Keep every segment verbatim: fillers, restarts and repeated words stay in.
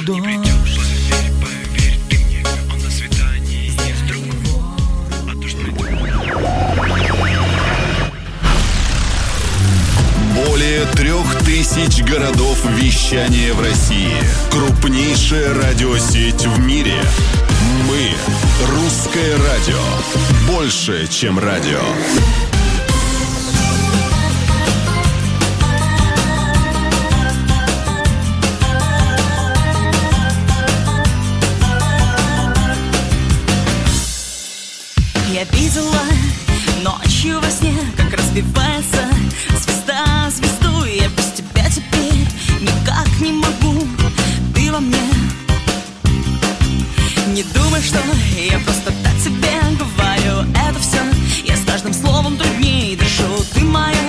дождь. Более трех тысяч городов вещания в России. Крупнейшая радиосеть в мире. Мы – Русское радио. Больше, чем радио. Я видела ночью во сне, как разбивается звезда звезду. Я без тебя теперь никак не могу. Ты во мне. Не думай, что я просто так тебе говорю. Это все, я с каждым словом труднее дышу. Ты моя,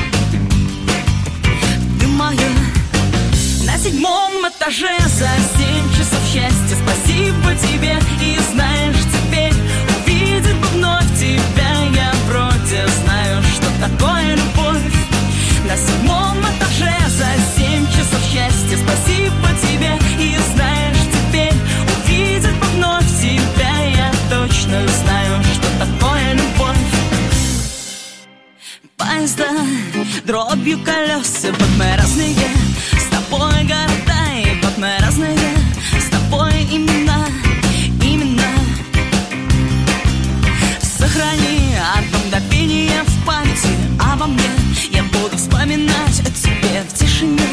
ты моя. На седьмом этаже за семь часов счастья. Спасибо тебе. И знаешь, теперь увидеть бы вновь тебя. Я вроде знаю, что такое любовь. На седьмом этаже за семь часов счастья. Спасибо тебе. И знаешь, теперь увидеть бы вновь тебя. Я точно знаю, что такое любовь. Поезда дробью колеса. Вот мы разные с тобой города. И вот мы разные с тобой имена. Имена. Сохрани одно мгновение в памяти обо мне. Я буду вспоминать о тебе в тишине.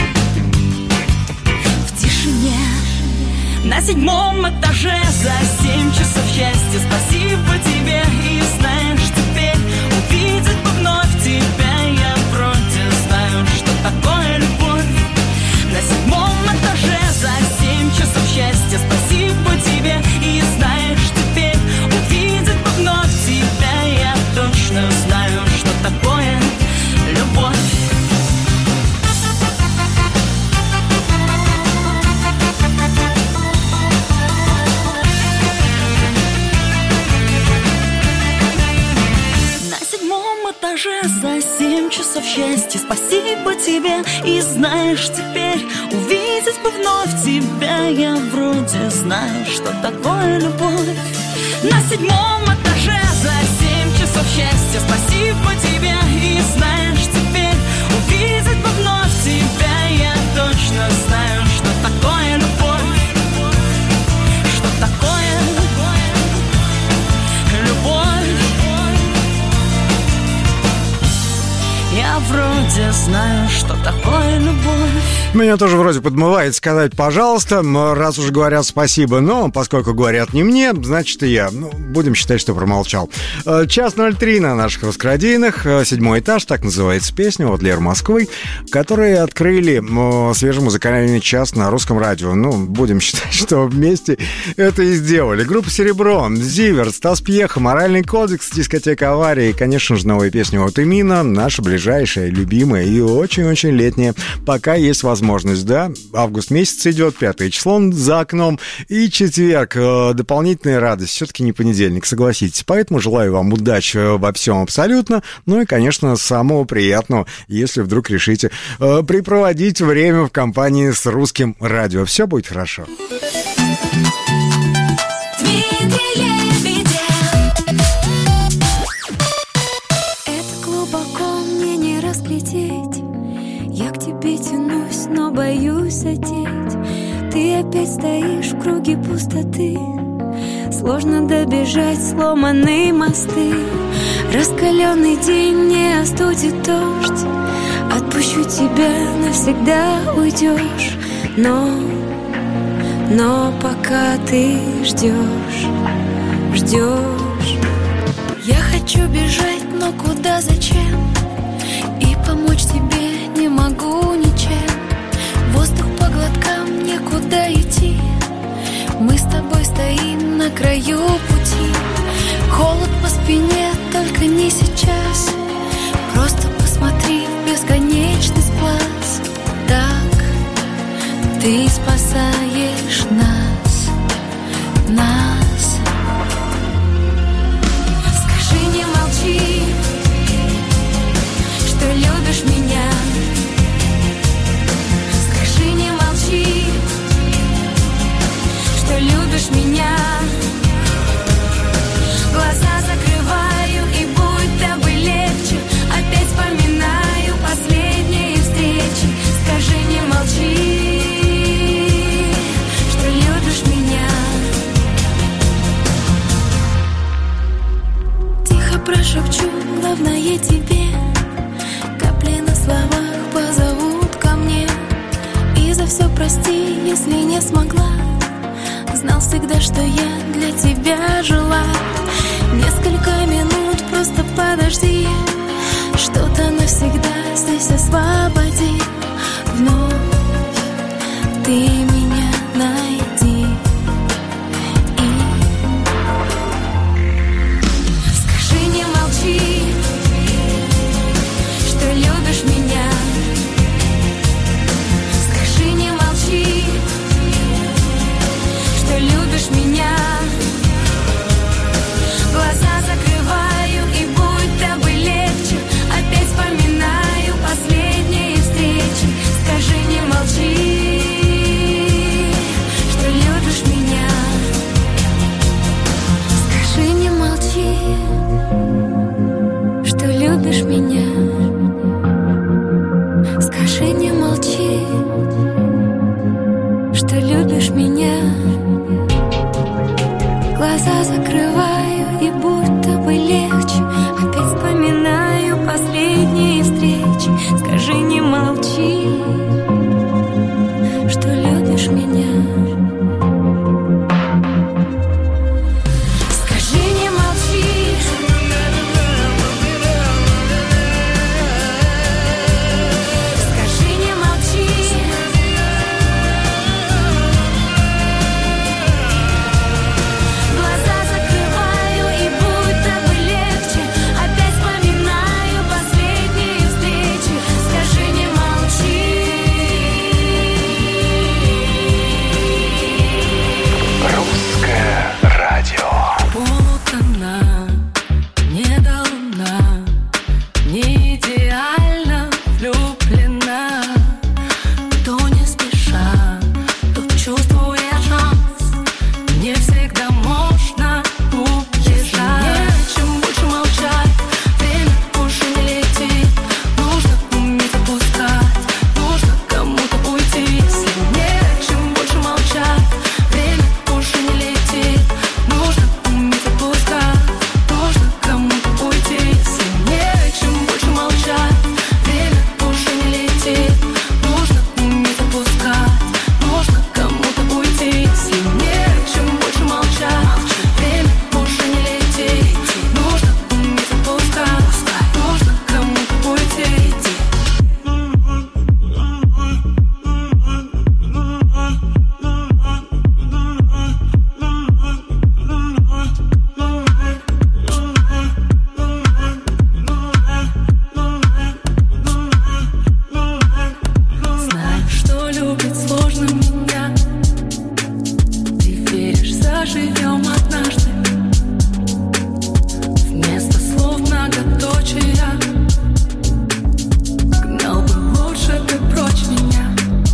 В тишине. На седьмом этаже за семь часов счастья. Спасибо тебе. И знаешь, теперь увидеть бы вновь тебя. Я вроде знаю, что такое любовь. На седьмом этаже за семь часов счастья. Спасибо тебе. И знаешь, теперь увидеть бы вновь тебя. Я точно знаю, что такое любовь. За семь часов счастья. Спасибо тебе. И знаешь, теперь увидеть бы вновь тебя. Я вроде знаю, что такое любовь. На седьмом этаже за семь часов счастья. Спасибо тебе. И знаешь, теперь увидеть бы вновь тебя. Я точно знаю, что такое любовь. Что такое любовь. Я вроде знаю, что такое любовь. Меня тоже вроде подмывает сказать «пожалуйста», раз уже говорят спасибо, но поскольку говорят не мне, значит и я. Ну, будем считать, что промолчал. Час ноль три на наших русскорадийных, седьмой этаж, так называется песня от Леры Москвы, которые открыли свежий музыкальный час на русском радио. Ну, будем считать, что вместе это и сделали. Группа «Серебро», Зиверт, Стас Пьеха, «Моральный кодекс», дискотека «Авария» и, конечно же, новая песня от Эмина, наша ближайшая, любимая и очень-очень летняя. Пока есть возможность. Возможность, да, август месяц идет, пятое число за окном, и четверг, э, дополнительная радость, все-таки не понедельник, согласитесь, поэтому желаю вам удачи во всем абсолютно, ну и, конечно, самого приятного, если вдруг решите э, припроводить время в компании с русским радио, все будет хорошо. Но боюсь одеть. Ты опять стоишь в круге пустоты. Сложно добежать сломанные мосты. Раскаленный день не остудит дождь. Отпущу тебя, навсегда уйдешь. Но, но пока ты ждешь, ждешь. Я хочу бежать, но куда, зачем? И помочь тебе не могу ничем. Воздух по глоткам, некуда идти. Мы с тобой стоим на краю пути. Холод по спине, только не сейчас. Просто посмотри в бесконечность глаз. Так ты спасаешь нас, нас. Скажи, не молчи, что любишь меня. Скажи, не молчи, прости, если не смогла. Знал всегда, что я для тебя жила. Несколько минут просто подожди, что-то навсегда здесь освободи. Вновь ты меня найди и скажи, не молчи, что любишь меня. Скажи, не молчи, что любишь меня. Глаза закрываю, и будто бы легче. Опять вспоминаю последние встречи. Скажи, не молчи, что любишь меня. Скажи, не молчи, что любишь меня. Скажи, не молчи, что любишь меня. Глаза закрываю, и будто бы легче. Опять вспоминаю последние встречи. Скажи, не молчи, что любишь меня. Скажи, не молчи, скажи, не молчи. Глаза закрываю, и будто бы легче. Опять вспоминаю последние встречи. Скажи, не молчи. Русское радио. Полутона, не до луна, не идеально влюблена. То не спеша, то чувствуя шанс. Не всегда можно убежать. Чем больше молчать, время больше не летит. Нужно уметь отпускать, нужно кому-то уйти. Сильнее, чем больше молчать, время больше не летит. Нужно уметь отпускать, нужно кому-то уйти. Сильнее, чем больше молчать, время больше не летит. Нужно уметь отпускать, нужно кому-то уйти. Сильнее, чем больше молчать, время больше не летит. Нужно уметь отпускать, нужно кому-то уйти. Знаю, что любить сложно меня. Ты веришь, заживем однажды. Вместо слов многоточия. Гнал бы лучше ты прочь меня.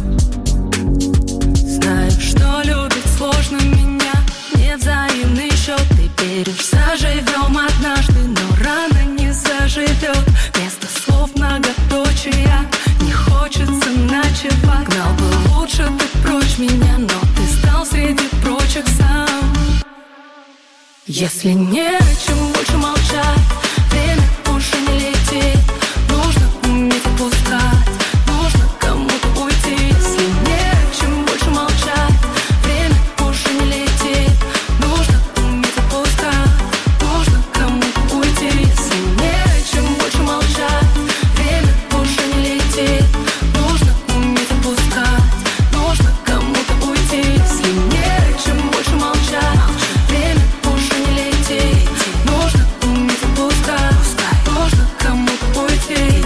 Знаю, что любить сложно меня. Невзаимный счет. Ты веришь, заживем однажды, но рано не заживет. Вместо слов многоточия. Не хочется ночевать. Гнал бы лучше ты прочь меня, но ты стал среди прочих сам. Если не о чем больше молчать, время больше не летит. Нужно уметь отпускать, нужно кому-то уйти. Если не о чем больше молчать, время больше не летит. Нужно уметь отпускать, нужно кому-то уйти. Если не о чем больше молчать, время больше не летит. Нужно уметь отпускать, нужно кому-то уйти. Если не о чем больше молчать, время больше не летит. Нужно уметь отпускать, нужно кому-то уйти.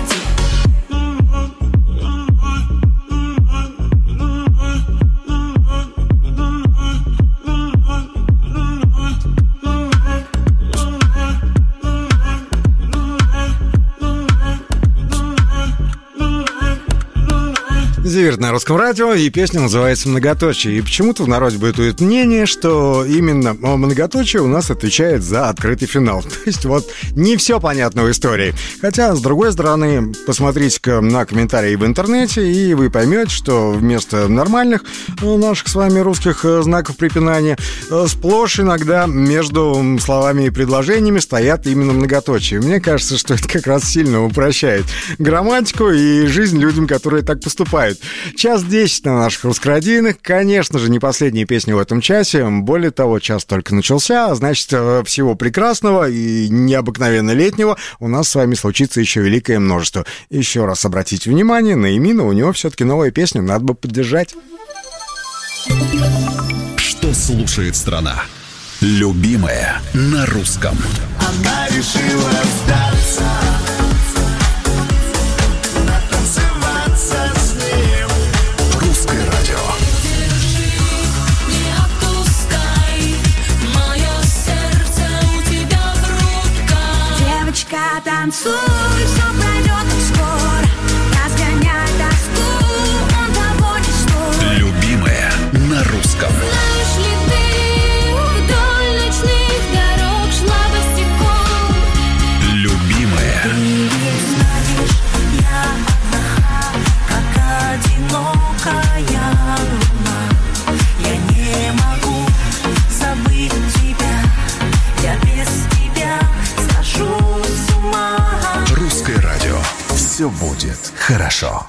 Зиверт на Русском радио, и песня называется «Многоточие». И почему-то в народе бытует мнение, что именно многоточие у нас отвечает за открытый финал. То есть вот не все понятно в истории. Хотя, с другой стороны, посмотрите-ка на комментарии в интернете, и вы поймете, что вместо нормальных наших с вами русских знаков препинания сплошь иногда между словами и предложениями стоят именно многоточия. Мне кажется, что это как раз сильно упрощает грамматику и жизнь людям, которые так поступают. Час десять на наших русскородийных. Конечно же, не последняя песня в этом часе. Более того, час только начался, а значит, всего прекрасного и необыкновенно летнего у нас с вами случится еще великое множество. Еще раз обратите внимание на Эмина, у него все-таки новая песня, надо бы поддержать. Что слушает страна? Любимая на русском. Она решила сдаться, натанцеваться с ним. Русское радио. Держи, не отпускай, мое сердце у тебя в руках. Девочка, танцуй, все пройдет скоро. Разгоняй тоску, он того не стоит. Любимая на русском. Знаешь ли ты, вдоль ночных дорог шла босиком. Любимая. Ты ведь знаешь, я одна, как одинокая луна. Я не могу забыть тебя, я без тебя схожу с ума. Русское радио. Все будет хорошо.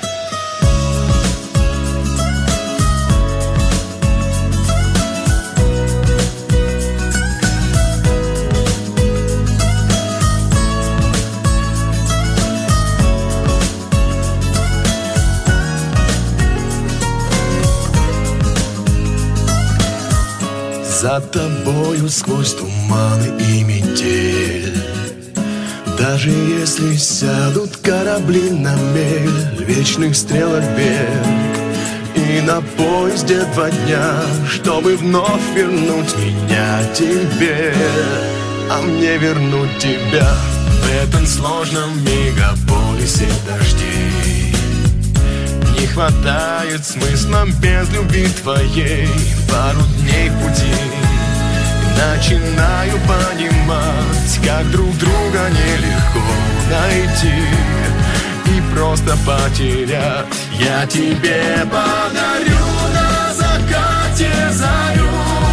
За тобою сквозь туманы и метель. Даже если сядут корабли на мель вечных стрелок берег, и на поезде два дня, чтобы вновь вернуть меня тебе, а мне вернуть тебя в этом сложном мегаполисе дождей. Не хватает смысла без любви твоей. Пару дней пути и начинаю понимать, как друг друга нелегко найти и просто потерять. Я тебе подарю на закате зарю,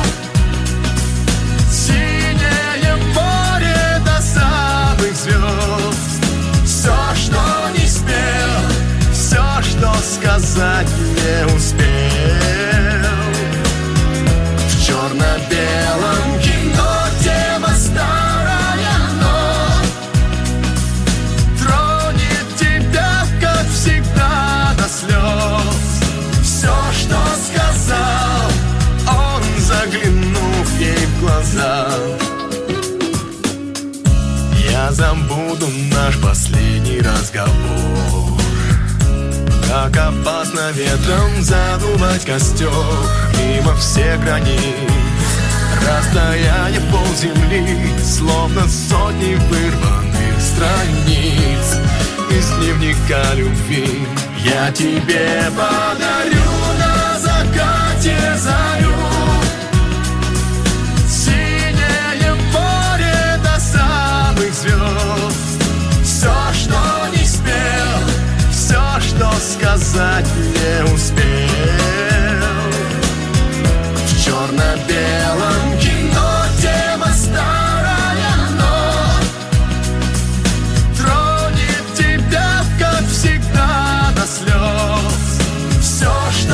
синее море до самых звезд. Все, что не спел, все, что сказать не успел. В черно-белом кино тема старая, но тронет тебя, как всегда, до слез. Все, что сказал он, заглянув ей в глаза. Я забуду наш последний разговор. Как опасно ветром задувать костер мимо всех границ. Расстояние полземли, словно сотни вырванных страниц из дневника любви. Я тебе подарю на закате зарю, синее море до самых звезд. Все, что не спел, все, что сказать не успел. В черно-белом кино тема старая, но тронет тебя, как всегда, до слез. Все,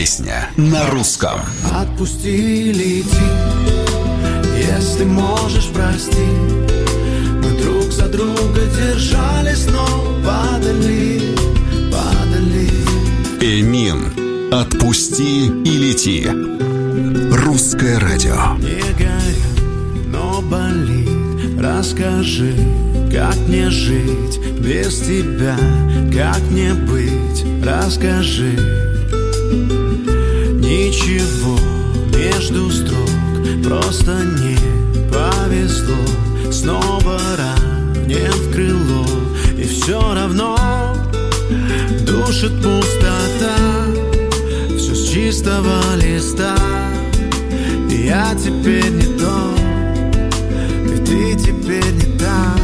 песня на русском. Отпусти, лети, если можешь, прости. Мы друг за друга держались, но падали, падали. Эмин, отпусти и лети. Русское радио. Не горит, но болит. Расскажи, как мне жить без тебя, как мне быть, расскажи. Ничего между строк, просто не повезло. Снова ранен в крыло, и все равно душит пустота. Все с чистого листа, и я теперь не тот, и ты теперь не та.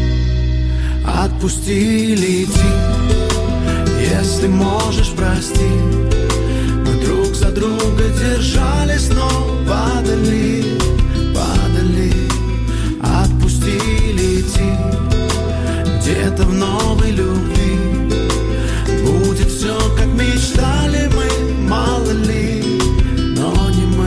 Отпусти, лети, если можешь, прости. Мы друг за друга держались, но падали, падали. Отпусти, лети, где-то в новой любви будет все, как мечтали мы, мало ли, но не мы.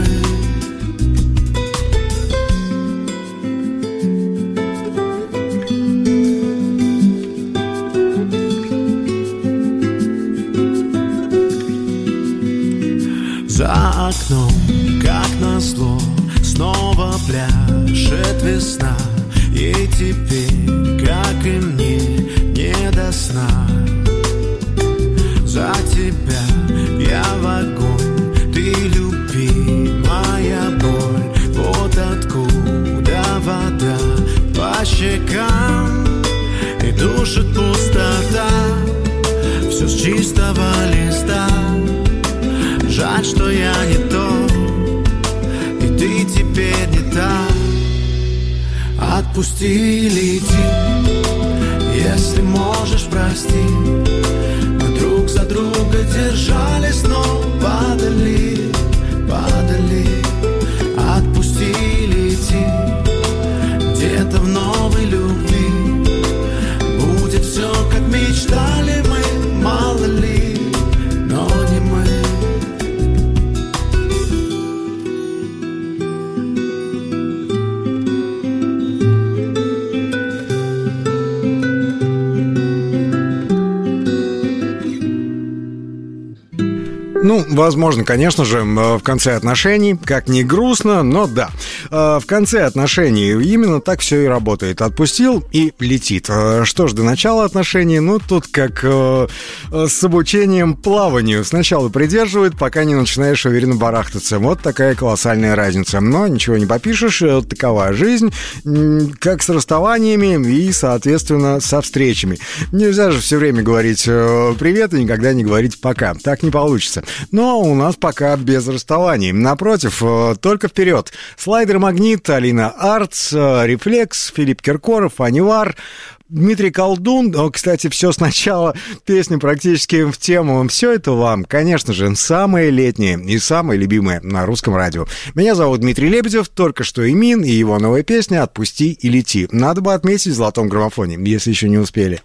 За окном, как назло, снова пляшет весна. И теперь, как и мне, не до сна. За тебя я в огонь, ты любимая боль. Вот откуда вода по щекам, и душит пустота. Все с чистого листа. Жаль, что я не тот, и ты теперь не та. Отпусти, лети, если можешь, прости. Мы друг за друга держались, но падали, падали. Отпусти, лети, где-то в новой любви будет все, как мечтали мы, мало ли, но не мы. Ну, возможно, конечно же, в конце отношений, как ни грустно, но да, в конце отношений именно так все и работает. Отпустил и летит. Что ж, до начала отношений, ну, тут как с обучением плаванию. Сначала придерживают, пока не начинаешь уверенно барахтаться. Вот такая колоссальная разница. Но ничего не попишешь, такова жизнь, как с расставаниями и, соответственно, со встречами. Нельзя же все время говорить «привет» и никогда не говорить «пока». Так не получится. Но у нас пока без расставаний. Напротив, только вперед. Слайдер Магнит, Алина Артс, Рефлекс, Филипп Киркоров, Анивар, Дмитрий Колдун. Кстати, все сначала, песня практически в тему. Все это вам, конечно же, самое летнее и самое любимое на русском радио. Меня зовут Дмитрий Лебедев, только что Эмин и его новая песня «Отпусти и лети». Надо бы отметить в золотом граммофоне, если еще не успели.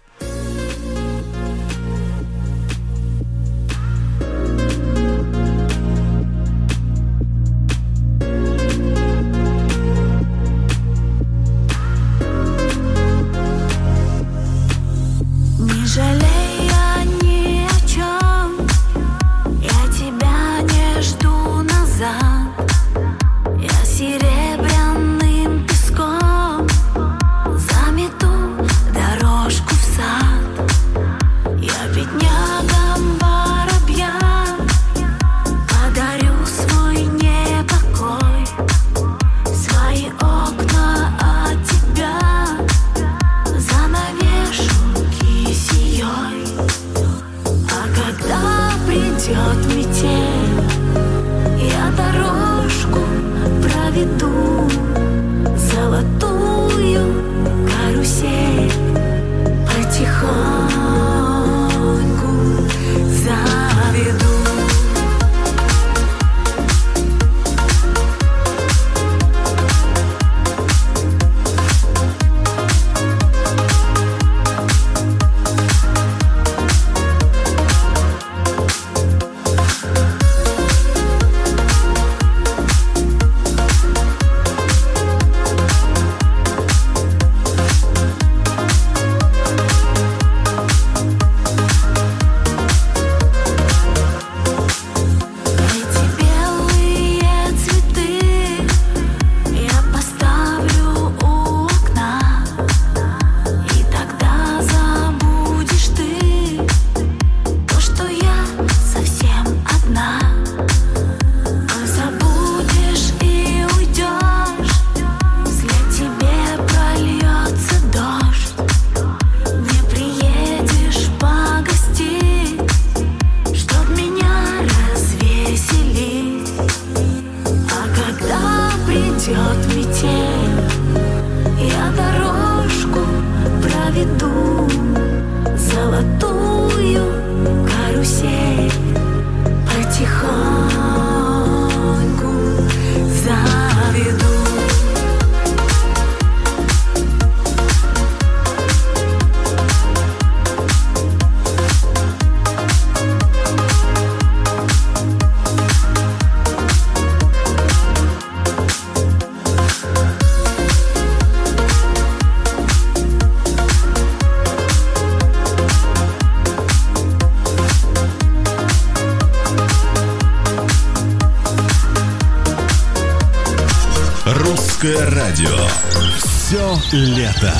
Русское радио. Все лето.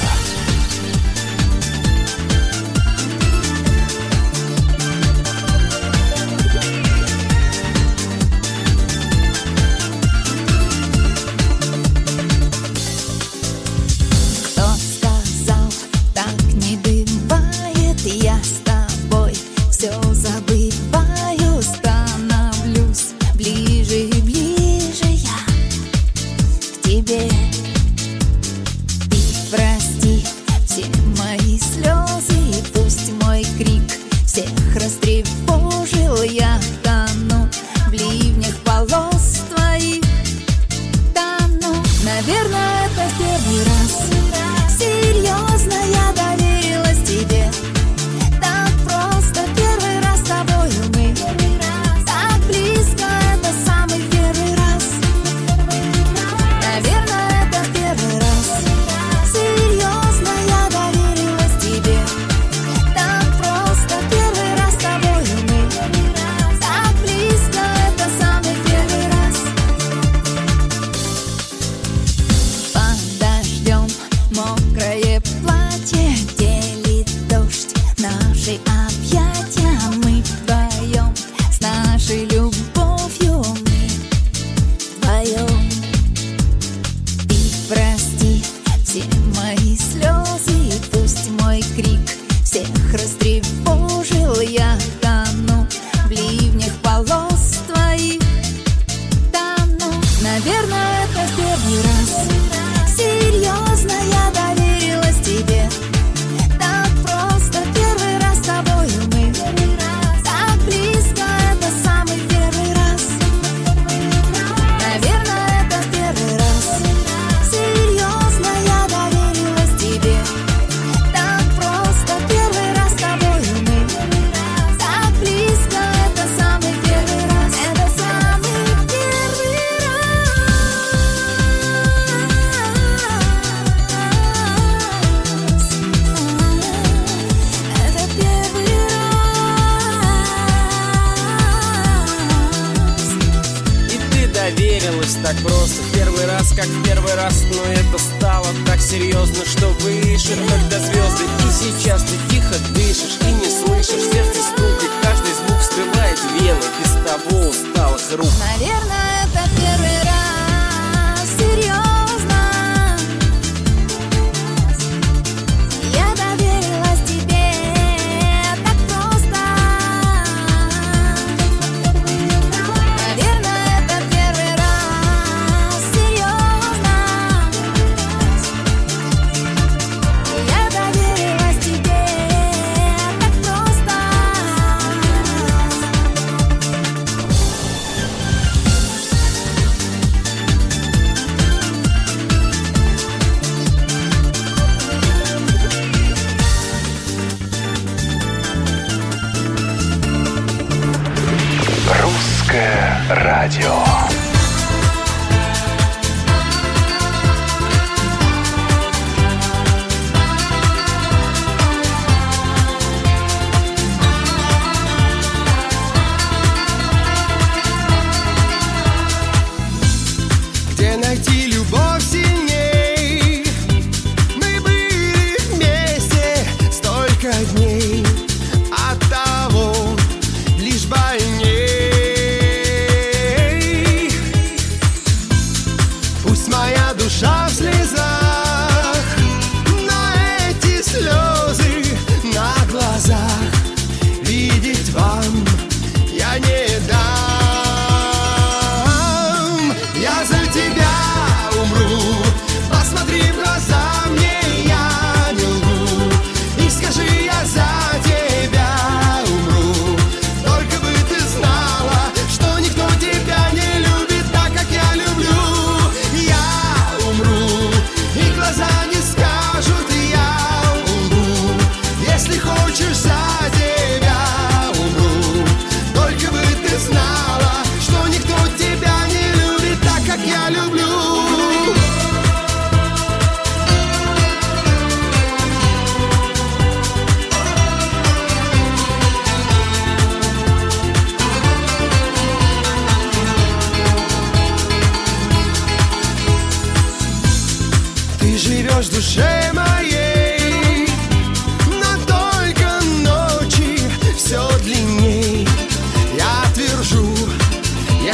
Так просто, первый раз, как в первый раз. Но это стало так серьезно, что выше, когда звезды. И сейчас ты тихо дышишь и не слышишь. Сердце стукает, каждый звук вскрывает вены. Без того устало хруп. Наверное, это первый раз. Серьезно. Я доверилась тебе так просто. Наверное, это первый раз. Серьезно. Я доверилась тебе так просто. Русское радио. Где найти любовь сильней? Мы были вместе столько дней, оттого лишь больней. ночь душе моей, но только ночи все длинней. Я твержу, я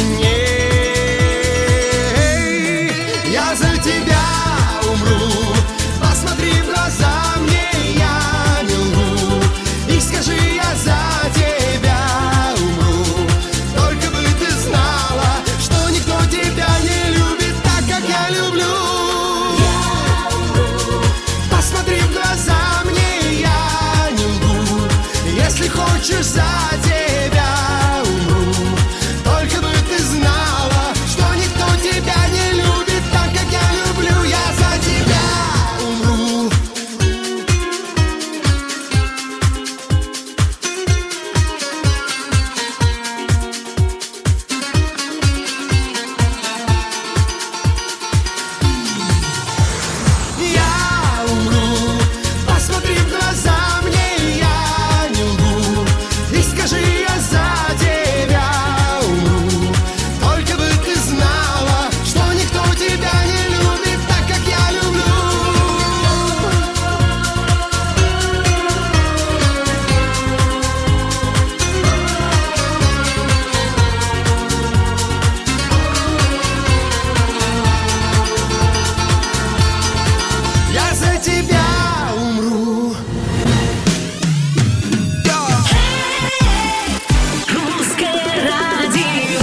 сильней. Я за тебя умру, посмотри в глаза мне, я не лгу. И скажи, я за тебя умру. Только бы ты знала, что никто тебя не любит так, как я люблю. Посмотри в глаза мне, я не лгу. Если хочешь, за тебя умру. Только бы ты знала, что никто тебя не любит так, как я люблю. Я за тебя умру. Я умру. Посмотри в глаза мне, я не лгу. И скажи, я за тебя умру. Только бы ты знала, что никто тебя не любит так, как я люблю. Я за тебя умру. Русское радио.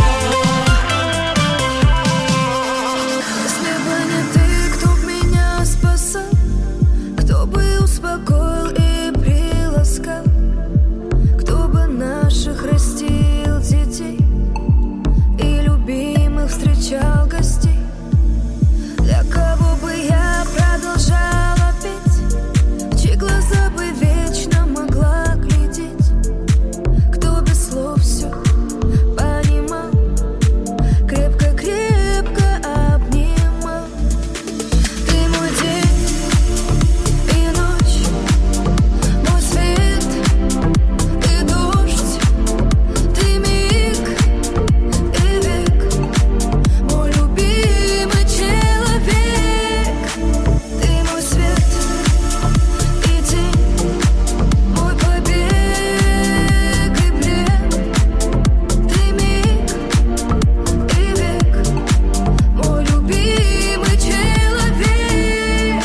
Если бы не ты, кто б меня спасал, кто бы успокоил и приласкал, кто бы наших растил детей и любимых встречал гостей, для кого бы я продолжала петь, в чьи глаза бы вечно могла глядеть, кто без слов все понимал, крепко-крепко обнимал. Ты мой день и ночь, мой свет и дождь, ты миг и век, мой любимый человек. Ты мой свет и тень, мой побег и плен, ты миг и век, мой любимый человек.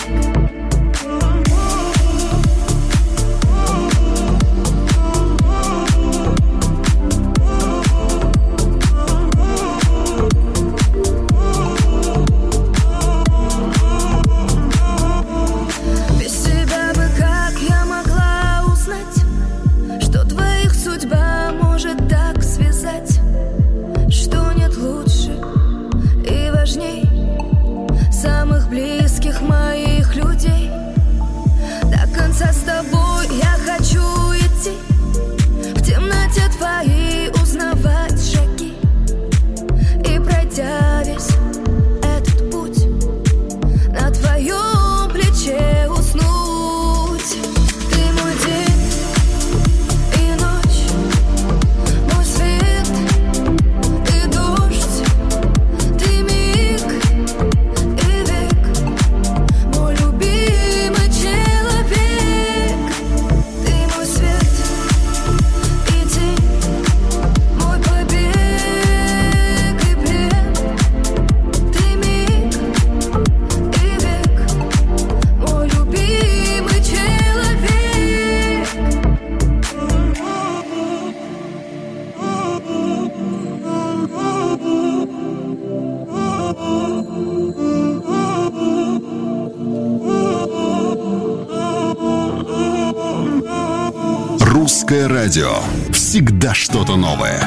Без тебя бы как я могла узнать, что двоих судьба может так связать, что нет лучше и важней самых близких моих людей. До конца с тобой я хочу идти, в темноте твоей узнавать шаги, и пройдя весь этот путь, на твоем плече уснуть. Ты мой день и ночь, мой свет и дождь, ты миг и век, мой любимый человек. Ты мой свет и тень, мой побег и плен, ты миг и век, мой любимый человек. Русское радио. Всегда что-то новое.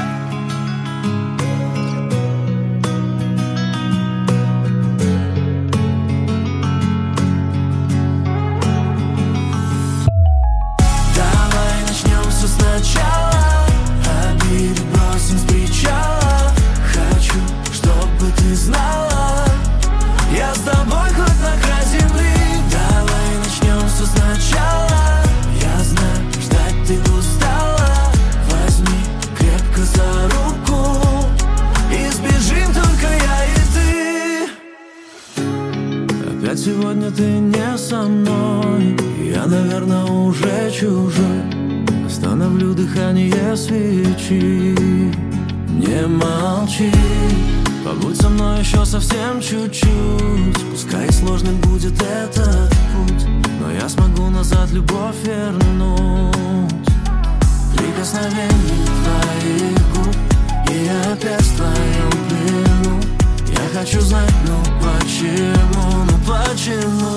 Давай начнем все сначала, обиды бросим с причала. Хочу, чтобы ты знала, я с тобой хоть на край земли. Давай начнем все сначала, я знаю, ждать ты устала. Возьми крепко за сегодня ты не со мной. Я, наверное, уже чужой. Остановлю дыхание свечи. Не молчи, побудь со мной еще совсем чуть-чуть. Пускай сложным будет этот путь, но я смогу назад любовь вернуть. Прикосновение твоих губ, и я опять в твоем плену. Я хочу знать, ну почему, ну почему.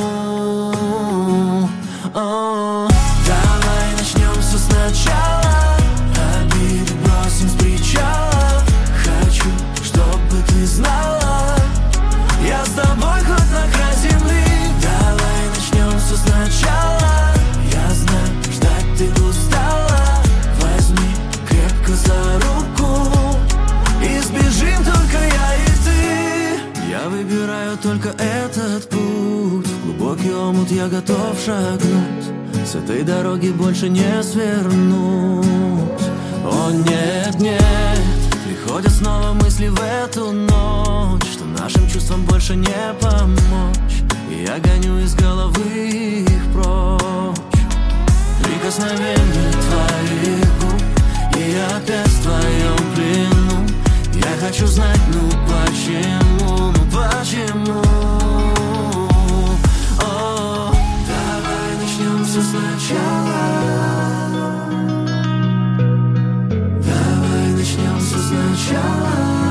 О, давай начнем все сначала. Обиды бросим с причала. Хочу, чтобы ты знала, я с тобой хоть на край земли. Давай начнем все сначала. Я знаю, ждать ты устала. Возьми крепко за руку и сбежим только я и ты. Я выбираю только этот путь. В глубокий омут я готов шагнуть. С этой дороги больше не свернуть. О нет, нет, приходят снова мысли в эту ночь, что нашим чувствам больше не помочь. И я гоню из головы их прочь. Прикосновение твоих губ, и я опять в твоем плену. Я хочу знать, ну почему, ну почему. О, давай начнем все сначала. Давай начнем все сначала.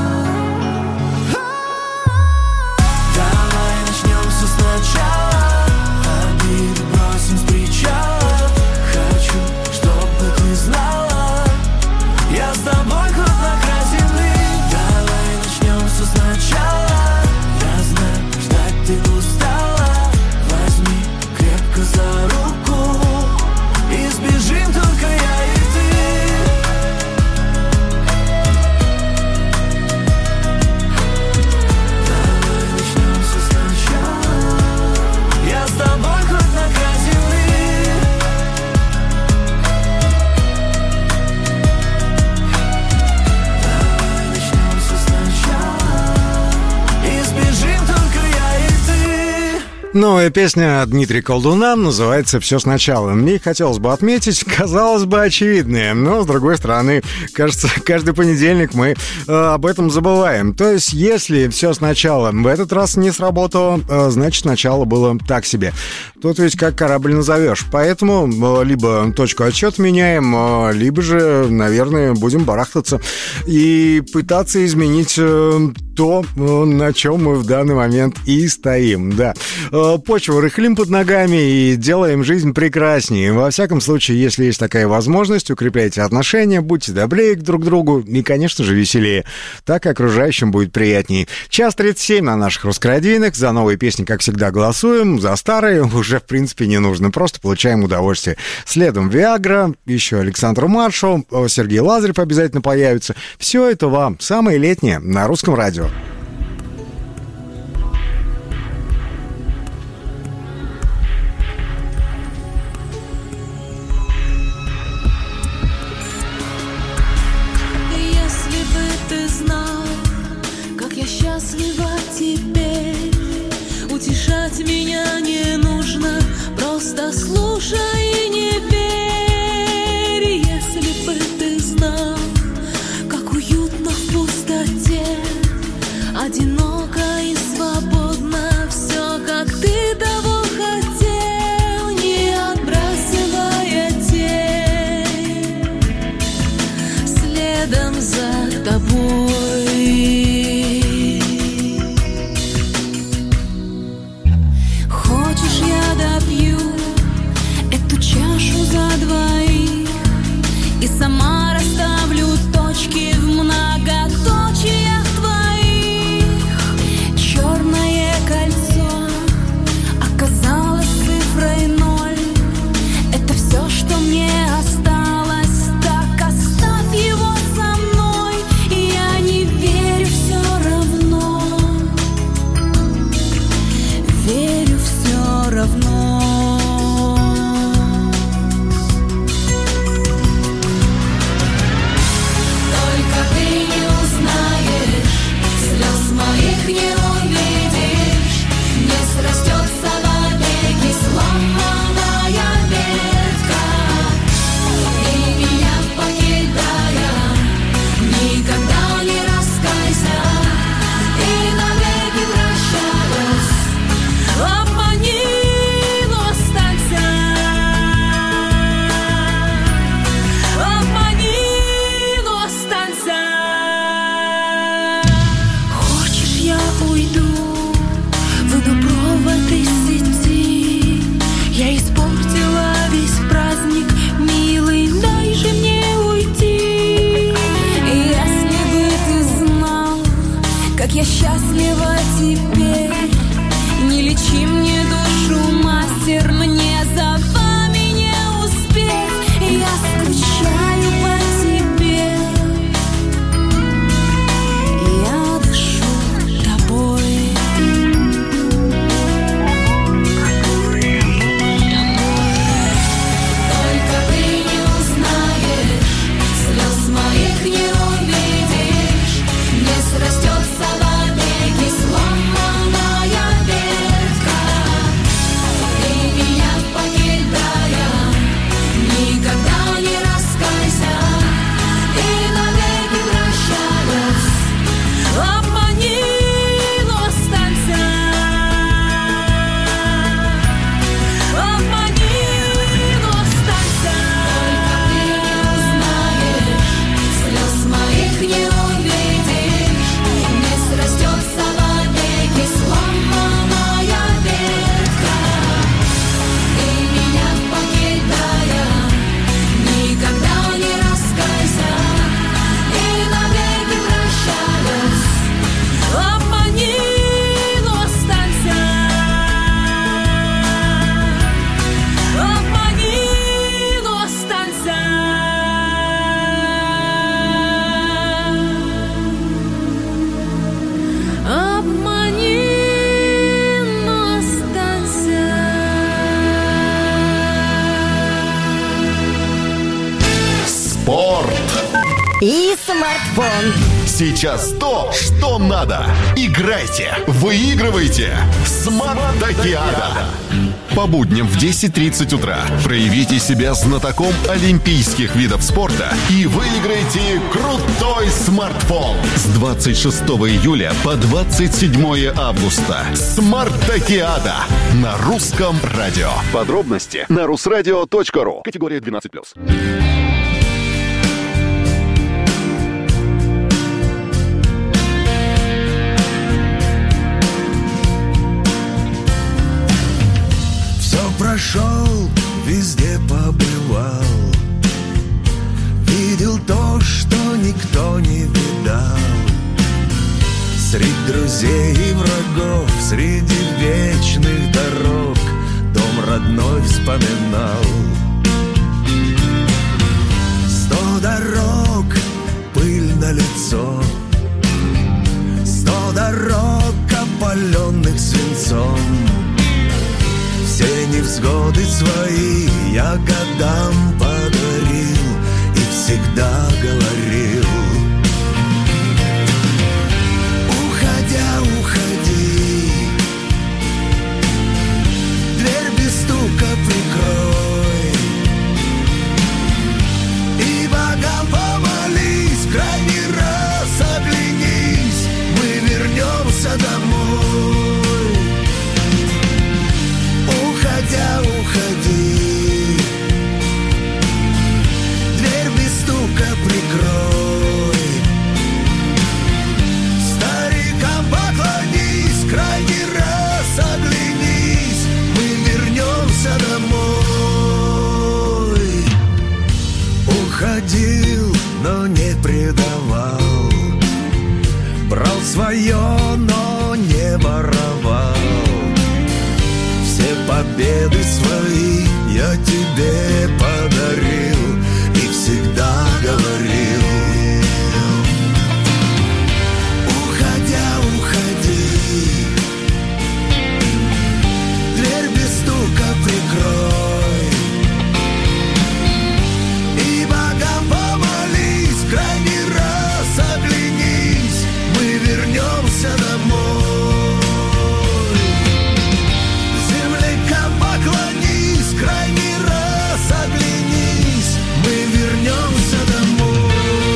Давай начнем все сначала. Обиды бросим с причала. Хочу, чтобы ты знала, я с тобой хоть на край земли. Давай начнем все сначала. Я знаю, ждать ты устала. Возьми крепко за руку и сбежим только я и ты. Давай начнем все сначала. Я с тобой хоть на край земли. Давай начнем все сначала и сбежим только я и ты. Новая песня Дмитрия Колдуна называется «Все сначала». Мне хотелось бы отметить, казалось бы, очевидное, но, с другой стороны, кажется, каждый понедельник мы э, об этом забываем. То есть, если все сначала в этот раз не сработало, э, значит, начало было так себе. Тут ведь как корабль назовешь. Поэтому э, либо точку отсчета меняем, э, либо же, наверное, будем барахтаться и пытаться изменить э, то, э, на чем мы в данный момент и стоим. Да. Почву рыхлим под ногами и делаем жизнь прекраснее. Во всяком случае, если есть такая возможность, укрепляйте отношения, будьте добрее друг к другу и, конечно же, веселее. Так окружающим будет приятнее. Час тридцать семь на наших русскородийных. За новые песни, как всегда, голосуем. За старые уже, в принципе, не нужно. Просто получаем удовольствие. Следом Виагра, еще Александр Маршал, Сергей Лазарев обязательно появится. Все это вам самое летнее на Русском радио. Счастлива теперь, утешать меня не нужно, просто слушай и не верь. Если бы ты знал, как уютно в пустоте, одиноко и свободно, все, как ты того хотел, не отбрасывая тень, следом за тобой. как я счастлива теперь. Не лечи мне душу, мастер, мне за вами не успеть. Я скучаю по тебе, я дышу тобой. Только ты не узнаешь, слез моих не увидишь, не срастется вовеки сломанная ветка. Ты меня покидая, никогда не раскайся, и навеки прощаясь, обмани, но останься. Обмани, но останься. Только ты не узнаешь, слез моих не увидишь, не срастется вовеки сломанная ветка. Ты меня покидая, никогда не раскайся, и навеки прощаясь, обмани, но останься. Обмани, но останься. Обмани, но останься. Спорт. И смартфон. Сейчас то, что надо. Играйте, выигрывайте. Смарт Токиада. По будням в десять тридцать утра проявите себя знатоком олимпийских видов спорта и выиграйте крутой смартфон. С двадцать шестого июля по двадцать седьмое августа. Смарт Токиада на русском радио. Подробности на русрадио точка ру. Категория двенадцать плюс. Все прошел, везде побывал, видел то, что никто не видал. Среди друзей и врагов, среди вечных дорог, дом родной вспоминал. Сто дорог, пыль на лицо, сто дорог, опаленных свинцом. Все невзгоды свои я годам подарил и всегда говорил: уходя, уходи, дверь без стука прикрой, и богам помолись, крайний раз оглянись, мы вернемся домой. Уходя, уходи, дверь без стука прикрой, старикам поклонись, крайний раз оглянись, мы вернемся домой. Уходил, но не предавал, брал свое, но не воровал. Все победы свои я тебе подарил и всегда говорил: уходя, уходи, дверь без стука прикрой, и богам помолись, крайний раз оглянись, мы вернемся домой. Поклонись, крайний раз оглянись, мы вернемся домой.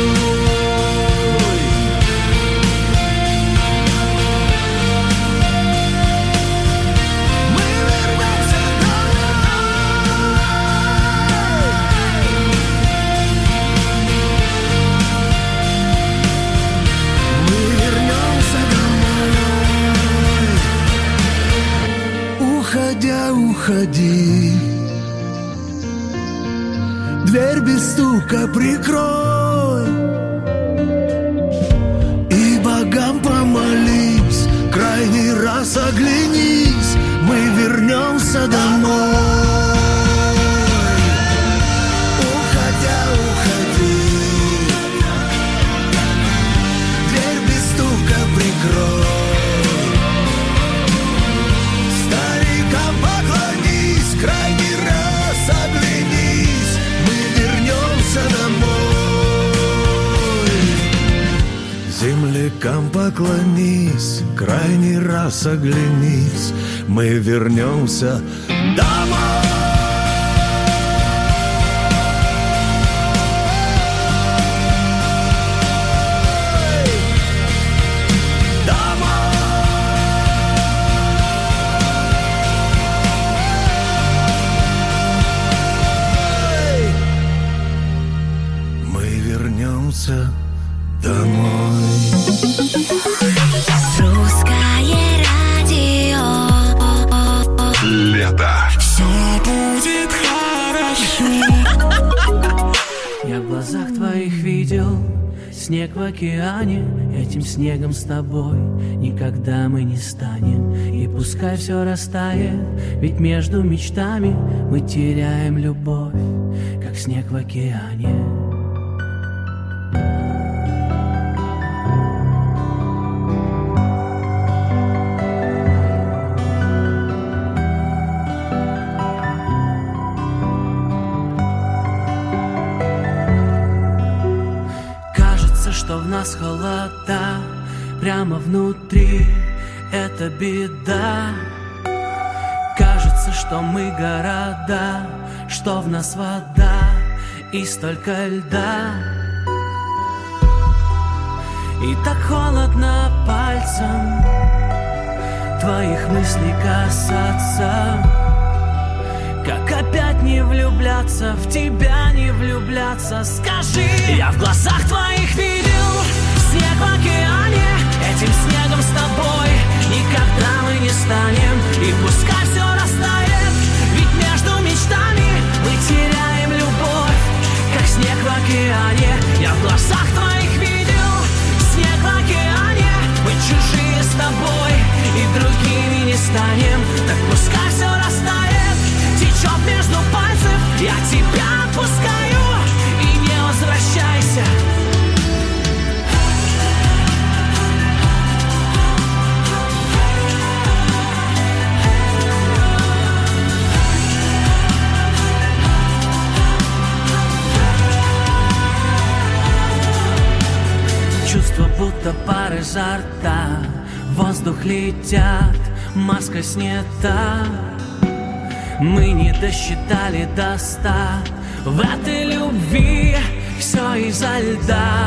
Мы вернемся домой. Мы вернемся домой. Уходя, уходи, дверь без стука прикрой, и богам помолись, открой. Старикам поклонись, крайний раз оглянись, мы вернемся домой. Землякам поклонись, крайний раз оглянись, мы вернемся домой. Домой. Русское радио. Лето. Все будет хорошо. Я в глазах твоих видел снег в океане. Этим снегом с тобой никогда мы не станем. И пускай все растает, ведь между мечтами мы теряем любовь, как снег в океане. Что в нас холода прямо внутри, это беда. Кажется, что мы города, что в нас вода и столько льда. И так холодно пальцем твоих мыслей касаться. Как опять не влюбляться, в тебя не влюбляться? Скажи, я в глазах твоих видел снег в океане. Этим снегом с тобой никогда мы не станем. И пускай все растает, ведь между мечтами мы теряем любовь, как снег в океане. Я в глазах твоих видел снег в океане. Мы чужие с тобой и другими не станем. Так пускай все растает, течет между пальцев, я тебя отпускаю, и не возвращайся. Чувство, будто пары изо рта, воздух летят, маска снята. Мы не досчитали до ста, в этой любви все из-за льда.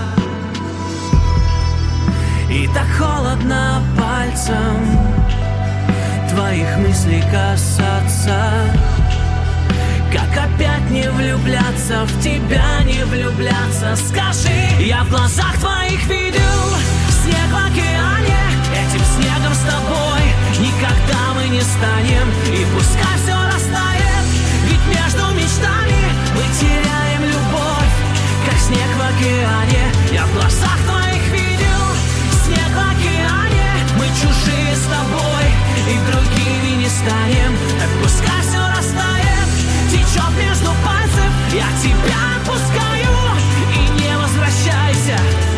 И так холодно пальцем твоих мыслей касаться. Как опять не влюбляться, в тебя не влюбляться? Скажи, я в глазах твоих видел снег в океане. Этим снегом с тобой никогда мы не станем. И пускай все растает, ведь между мечтами мы теряем любовь, как снег в океане. Я в глазах твоих видел снег в океане. Мы чужие с тобой и другими не станем. Так пускай все растает, течет между пальцев, я тебя отпускаю, и не возвращайся.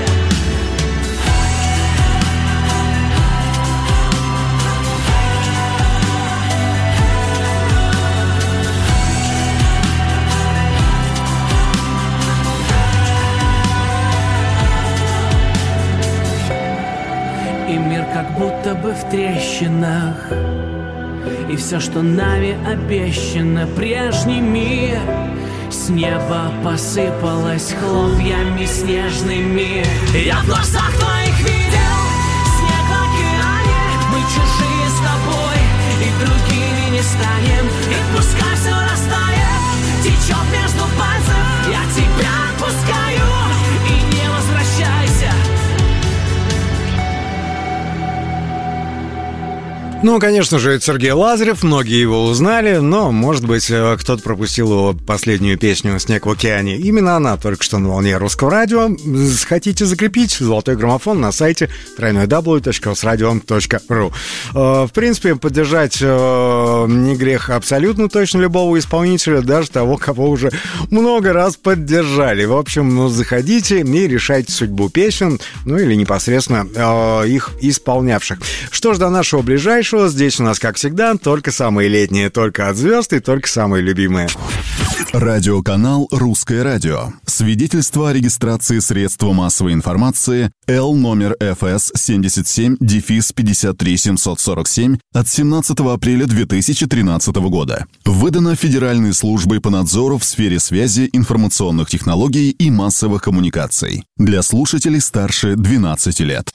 И мир как будто бы в трещинах, и все, что нами обещано, прежний мир, с неба посыпалось хлопьями снежными. Я в глазах твоих видел снег в океане. Мы чужие с тобой и другими не станем. И пускай все растает, течет между пальцев, я тебя отпускаю, и не возвращайся. Ну, конечно же, это Сергей Лазарев, многие его узнали, но, может быть, кто-то пропустил его последнюю песню «Снег в океане». Именно она только что на волне Русского радио. Хотите закрепить золотой граммофон на сайте дабл ю дабл ю дабл ю точка русрадио точка ру. В принципе, поддержать не грех абсолютно точно любого исполнителя, даже того, кого уже много раз поддержали. В общем, ну, заходите и решайте судьбу песен, ну или непосредственно их исполнявших. Что ж, до нашего ближайшего. Здесь у нас, как всегда, только самые летние, только от звезд и только самые любимые. Радиоканал «Русское радио». Свидетельство о регистрации средства массовой информации Л номер эф эс семьдесят семь пятьдесят три семьсот сорок семь от семнадцатого апреля две тысячи тринадцатого года. Выдано Федеральной службой по надзору в сфере связи, информационных технологий и массовых коммуникаций. Для слушателей старше двенадцати лет.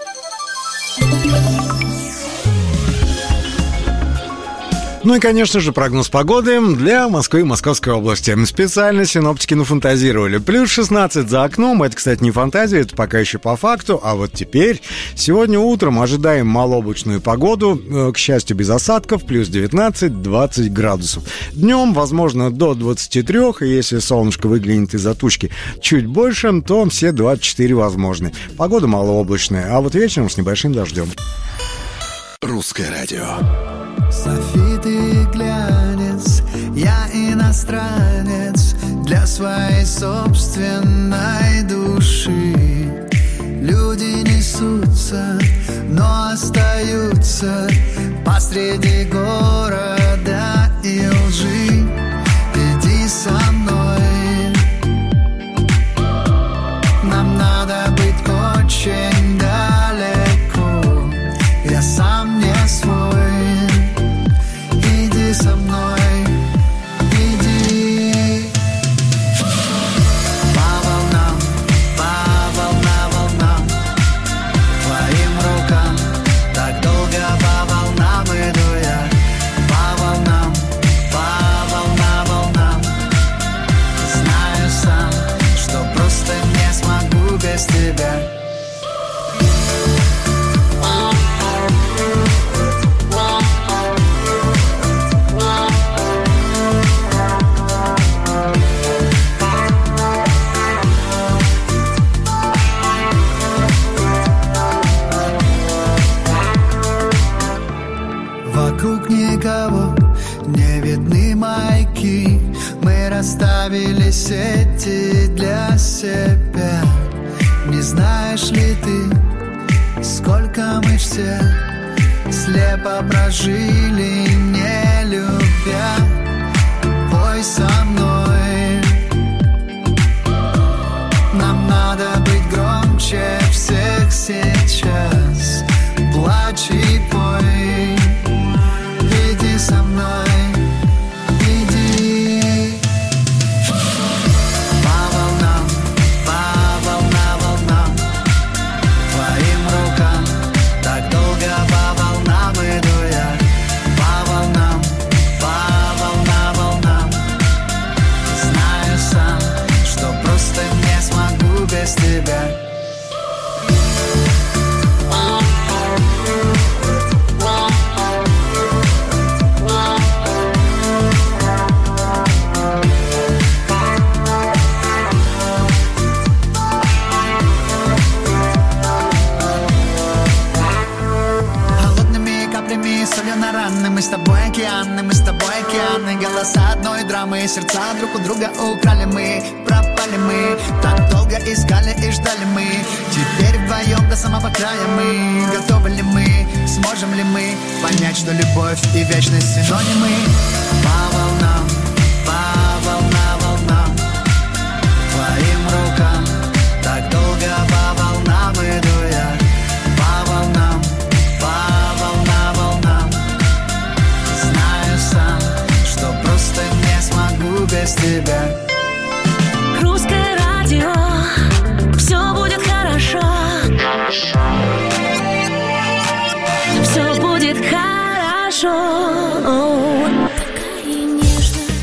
Ну и, конечно же, прогноз погоды для Москвы и Московской области. Специально синоптики нафантазировали. Плюс шестнадцать за окном. Это, кстати, не фантазия, это пока еще по факту. А вот теперь, сегодня утром ожидаем малооблачную погоду. К счастью, без осадков. Плюс девятнадцать-двадцать градусов. Днем, возможно, до двадцати трёх. И если солнышко выглянет из-за тучки чуть больше, то все двадцать четыре возможны. Погода малооблачная. А вот вечером с небольшим дождем. Русское радио. Софи, ты глянец, я иностранец для своей собственной души. Люди несутся, но остаются посреди города и лжи. Иди со мной, нам надо быть очень далеко. Я сам не свой. Иди со мной, иди по волнам, по волнам, волнам, твоим рукам. Так долго по волнам иду я, по волнам, по волнам, волнам. Знаю сам, что просто не смогу без тебя. Вокруг никого не видны маяки. Мы расставили сети для себя. Не знаешь ли ты, сколько мы все слепо прожили, не любя? Пой со мной, нам надо быть громче всех сейчас. Плачь и пой. Иди со мной, иди по волнам, по волнам, волнам, твоим рукам. Так долго по волнам иду я, по волнам, по волнам, волнам. Знаю сам, что просто не смогу без тебя. Солено раны, мы с тобой океаны, мы с тобой океаны. Голоса одной драмы, сердца друг у друга украли мы. Пропали мы, так долго искали и ждали мы. Теперь вдвоем до самого края мы. Готовы ли мы, сможем ли мы понять, что любовь и вечность синонимы? По волнам, по волнам, волнам, твоим рукам. Так долго по волнам иду я, по волнам, по волнам, волнам. Знаю сам, что просто не смогу без тебя. Русское радио, все будет хорошо. Все будет хорошо. Такая нежная,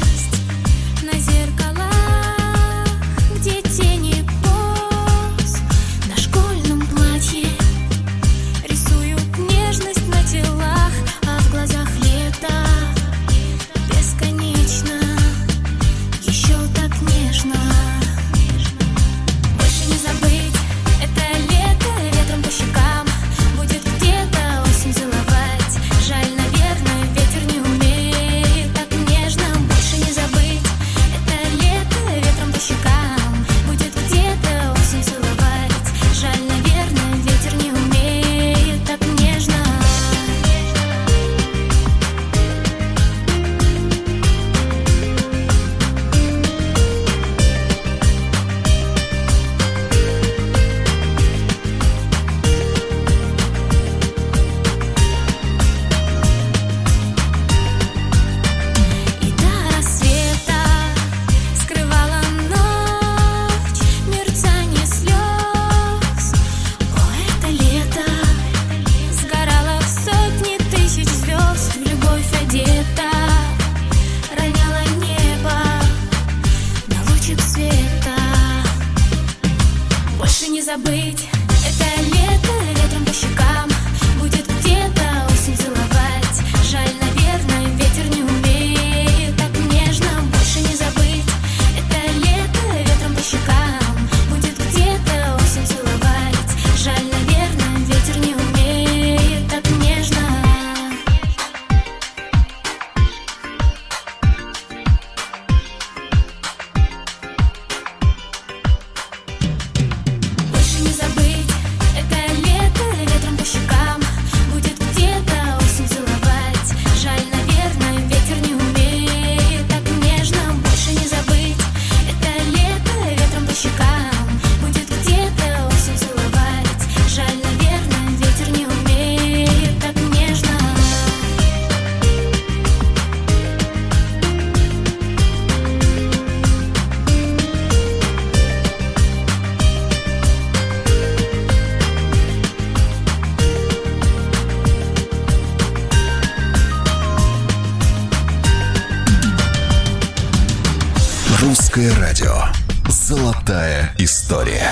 Русское радио. Золотая история.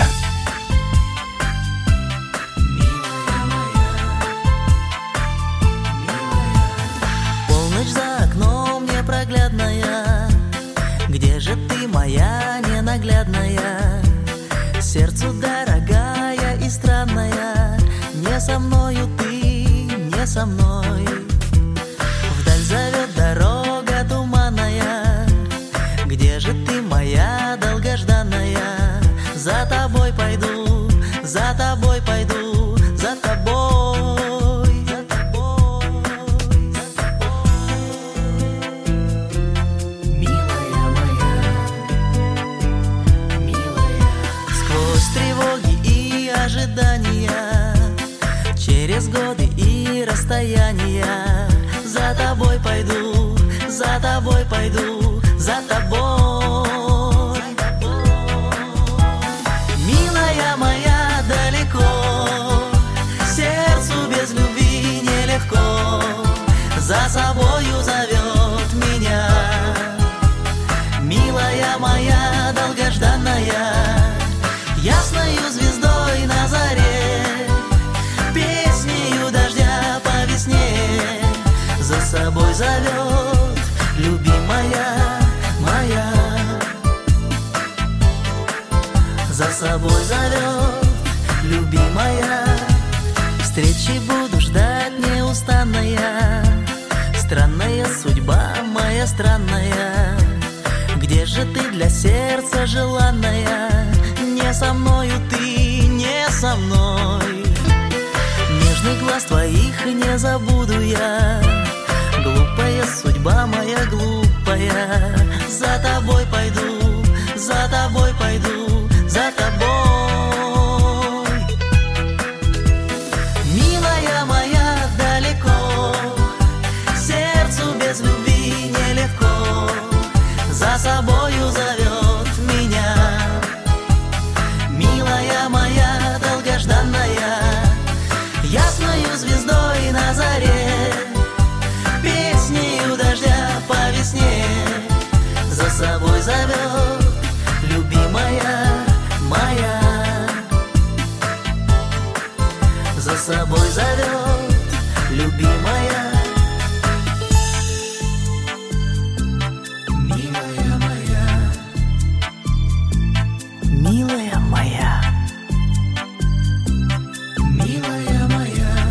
Полночь за окном непроглядная, где же ты, моя ненаглядная? Сердцу дорогая и странная, не со мною ты, не со мной. Вдаль зовет дорога туманная, где же ты, моя долгожданная? За тобой пойду, за тобой пойду, за тобой, за тобой, за тобой. Милая моя, милая. Сквозь тревоги и ожидания, через годы и расстояния, за тобой пойду, за тобой пойду, за тобой. Милая моя, далеко, сердцу без любви нелегко, за собою зовет меня. Милая моя, долгожданная, ясною звездой на заре, песнею дождя по весне, за собой зовет, любимая моя. За собой зовет, любимая. Встречи буду ждать неустанная. Странная судьба моя странная. Где же ты для сердца желанная? Не со мною ты, не со мной. Нежный глаз твоих не забуду я. Глупая судьба моя глупая. За тобой пойду, за тобой пойду, за тобой. Милая моя, далеко, сердцу без любви нелегко, за собою зовет меня. Милая моя, долгожданная, ясною звездой на заре, песнею дождя по весне, за собой зовет, любимая моя. За собой зовет, любимая.